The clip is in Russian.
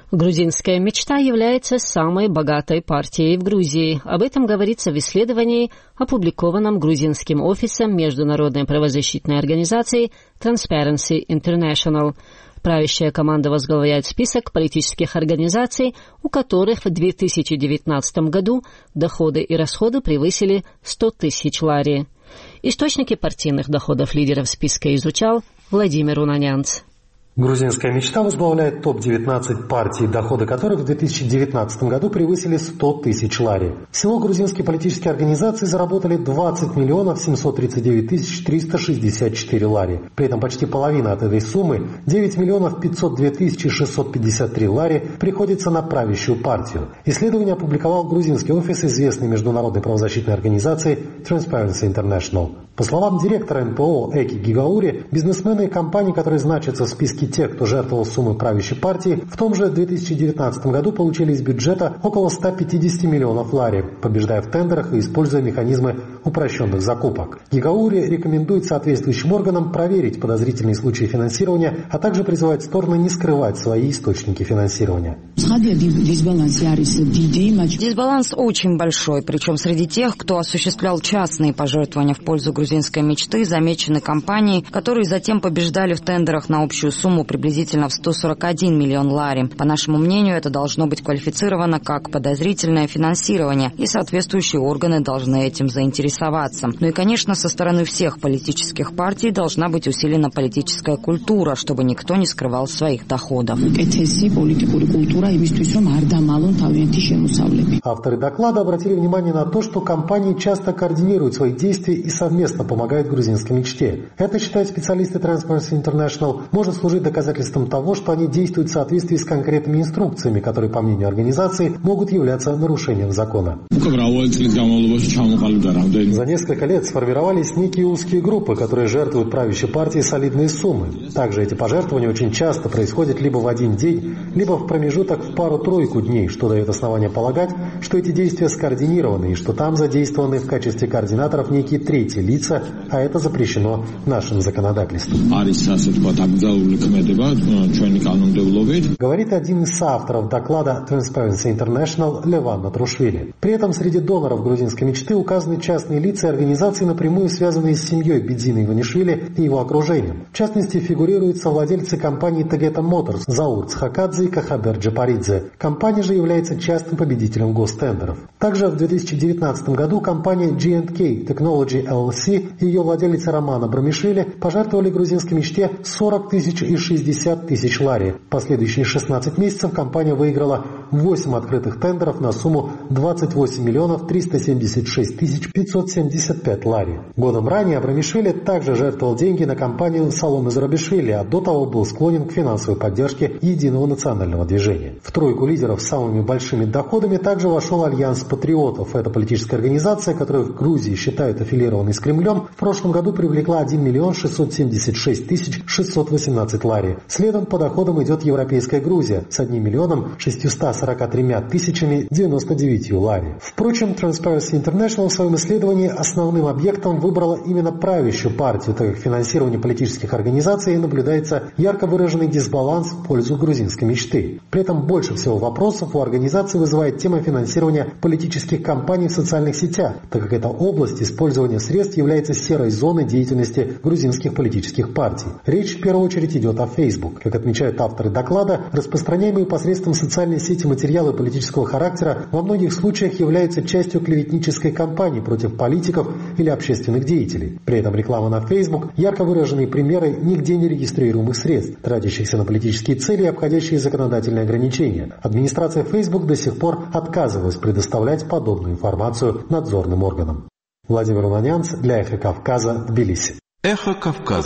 Грузинская мечта является самой богатой партией в Грузии. Об этом говорится в исследовании, опубликованном грузинским офисом международной правозащитной организации Transparency International. Правящая команда возглавляет список политических организаций, у которых в 2019 году доходы и расходы превысили 100 тысяч лари. Источники партийных доходов лидеров списка изучал Владимир Унанянц. Грузинская мечта возглавляет топ-19 партий, доходы которых в 2019 году превысили 100 тысяч лари. Всего грузинские политические организации заработали 20 миллионов 739 тысяч 364 лари. При этом почти половина от этой суммы, 9 миллионов 502 тысячи 653 лари, приходится на правящую партию. Исследование опубликовал грузинский офис известной международной правозащитной организации Transparency International. По словам директора НПО Эки Гигаури, бизнесмены и компании, которые значатся в списке тех, кто жертвовал суммы правящей партии, в том же 2019 году получили из бюджета около 150 миллионов лари, побеждая в тендерах и используя механизмы упрощенных закупок. Гигаури рекомендует соответствующим органам проверить подозрительные случаи финансирования, а также призывает стороны не скрывать свои источники финансирования. Дисбаланс очень большой, причем среди тех, кто осуществлял частные пожертвования в пользу грузинской мечты, замечены компании, которые затем побеждали в тендерах на общую сумму приблизительно в 141 миллион лари. По нашему мнению, это должно быть квалифицировано как подозрительное финансирование, и соответствующие органы должны этим заинтересоваться. Ну и, конечно, со стороны всех политических партий должна быть усилена политическая культура, чтобы никто не скрывал своих доходов. Авторы доклада обратили внимание на то, что компании часто координируют свои действия и совместно помогают грузинской мечте. Это, считают специалисты Transparency International, может служить доказательством того, что они действуют в соответствии с конкретными инструкциями, которые, по мнению организации, могут являться нарушением закона. За несколько лет сформировались некие узкие группы, которые жертвуют правящей партии солидные суммы. Также эти пожертвования очень часто происходят либо в один день, либо в промежуток в пару-тройку дней, что дает основание полагать, что эти действия скоординированы и что там задействованы в качестве координаторов некие третьи лица, а это запрещено нашим законодательством. Говорит один из соавторов доклада Transparency International Леван Натрушвили. При этом среди доноров грузинской мечты указаны частные лица и организации, напрямую связанные с семьей Бедзина Иванишвили и его окружением. В частности, фигурируют совладельцы компании Tegeta Motors Заур Цхакадзе и Кахабер Джапаридзе. Компания же является частным победителем гостендеров. Также в 2019 году компания G&K Technology LLC и ее владелица Роман Абрамишвили пожертвовали грузинской мечте 40 тысяч и 60 тысяч лари. Последующие 16 месяцев компания выиграла 8 открытых тендеров на сумму 28 миллионов 376 тысяч 575 лари. Годом ранее Абрамишвили также жертвовал деньги на компанию Саломе Зарабишвили, а до того был склонен к финансовой поддержке Единого национального движения. В тройку лидеров с самыми большими доходами также вошел Альянс патриотов. Эта политическая организация, которую в Грузии считают аффилированной с Кремлем, в прошлом году привлекла 1 миллион 676 тысяч 618 лари. Следом по доходам идет Европейская Грузия с 1 миллионом 643 тысячами 99 лари. Впрочем, Transparency International в своем исследовании основным объектом выбрала именно правящую партию, так как в финансировании политических организаций наблюдается ярко выраженный дисбаланс в пользу грузинской мечты. При этом больше всего вопросов у организации вызывает тема финансирования политических кампаний в социальных сетях, так как эта область использования средств является серой зоной деятельности грузинских политических партий. Речь в первую очередь идет о Facebook. Как отмечают авторы доклада, распространяемые посредством социальной сети материалы политического характера во многих случаях являются частью клеветнической кампании против политиков или общественных деятелей. При этом реклама на Facebook – ярко выраженные примеры нигде не регистрируемых средств, тратящихся на политические цели и обходящие законодательные ограничения. Администрация Facebook до сих пор отказывалась предоставлять подобную информацию надзорным органам. Владимир Унанянц для Эхо Кавказа, Тбилиси. Эхо Кавказа.